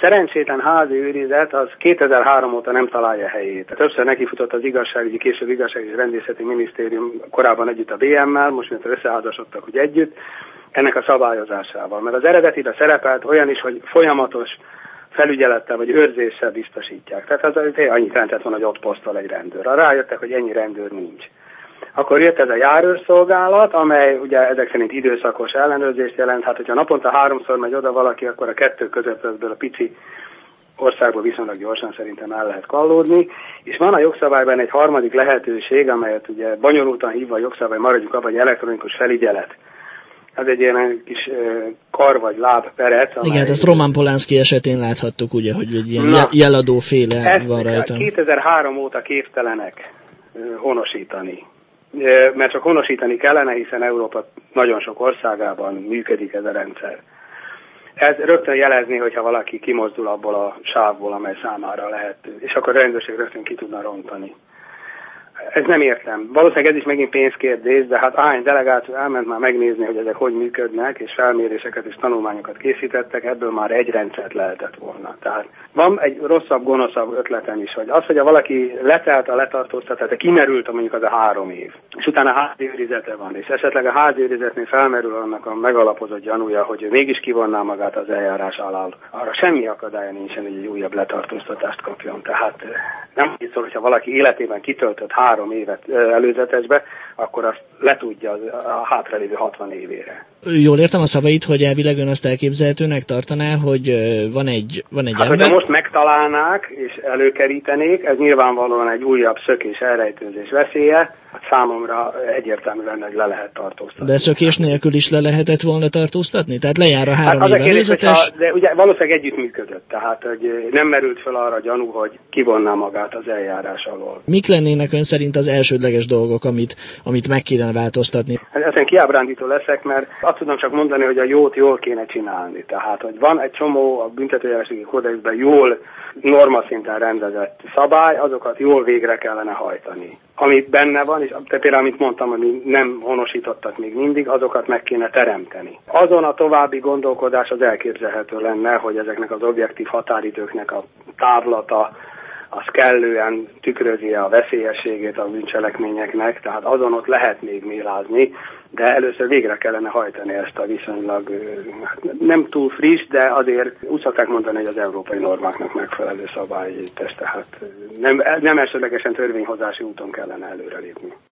szerencsétlen házi őrizet az 2003 óta nem találja helyét. Többször nekifutott az igazságügyi, később igazságügyi rendészeti minisztérium, korábban együtt a BM-mel, most mint összeházasodtak úgy együtt, ennek a szabályozásával. Mert az eredetiben szerepelt olyan is, hogy folyamatos felügyelettel vagy őrzéssel biztosítják. Tehát az annyit jelentett volna, hogy ott posztol egy rendőr. Rájöttek, hogy ennyi rendőr nincs. Akkor jött ez a járőrszolgálat, amely ugye ezek szerint időszakos ellenőrzést jelent. Hát, hogyha naponta 3-szor megy oda valaki, akkor a kettő között ebből a pici országból viszonylag gyorsan szerintem el lehet kallódni. És van a jogszabályban egy harmadik lehetőség, amelyet ugye bonyolultan hívva a jogszabály, maradjunk abban, hogy elektronikus felügyelet. Ez egy ilyen kis kar vagy láb peret. Igen, ezt Roman Polanski esetén láthattuk, ugye, hogy egy ilyen jeladóféle van rajta. 2003 óta képtelenek honosítani. Mert csak honosítani kellene, hiszen Európa nagyon sok országában működik ez a rendszer. Ez rögtön jelezni, hogyha valaki kimozdul abból a sávból, amely számára lehető, és akkor a rendőrség rögtön ki tudna rontani. Ez nem értem. Valószínűleg ez is megint pénzkérdés, de hát ahány delegáció elment már megnézni, hogy ezek hogy működnek, és felméréseket és tanulmányokat készítettek, ebből már egy rendszert lehetett volna. Tehát van egy rosszabb, gonoszabb ötletem is, hogy az, hogy valaki letelt a letartóztatás, tehát kimerült mondjuk az a 3 év, és utána házi őrizete van, és esetleg a házi őrizetnél felmerül annak a megalapozott gyanúja, hogy ő mégis kivonná magát az eljárás alá. Arra semmi akadálya nincsen, hogy egy újabb letartóztatást kapjon. Tehát nem így szól, hogyha valaki életében kitöltött 3 évet előzetesbe, akkor azt letudja a hátralévő 60 évére. Jól értem a szavait, hogy elvileg ön azt elképzelhetőnek tartaná, hogy van egy ember... Hogyha most megtalálnák és előkerítenék, ez nyilvánvalóan egy újabb szökés elrejtőzés veszélye, számomra egyértelmű lenne, hogy le lehet tartóztatni. De szökés nélkül is le lehetett volna tartóztatni? Tehát lejár a 3 év előzetes... De ugye valószínűleg együttműködött, tehát hogy nem merült fel arra gyanú, hogy kivonná magát az eljárás alól. Mik lennének ön szerint az elsődleges dolgok, amit meg kéne változtatni? Ezen kiábrándító leszek, mert azt tudom csak mondani, hogy a jót jól kéne csinálni. Tehát, hogy van egy csomó a büntetőjárási kódexben jól normaszinten rendezett szabály, azokat jól végre kellene hajtani. Ami benne van, és például amit mondtam, ami nem honosítottak még mindig, azokat meg kéne teremteni. Azon a további gondolkodás az elképzelhető lenne, hogy ezeknek az objektív határidőknek a távlata az kellően tükrözi a veszélyességét a bűncselekményeknek, tehát azon ott lehet még mélázni, de először végre kellene hajtani ezt a viszonylag nem túl friss, de azért úgy szokták mondani, hogy az európai normáknak megfelelő szabálytest, tehát nem elsődlegesen törvényhozási úton kellene előrelépni.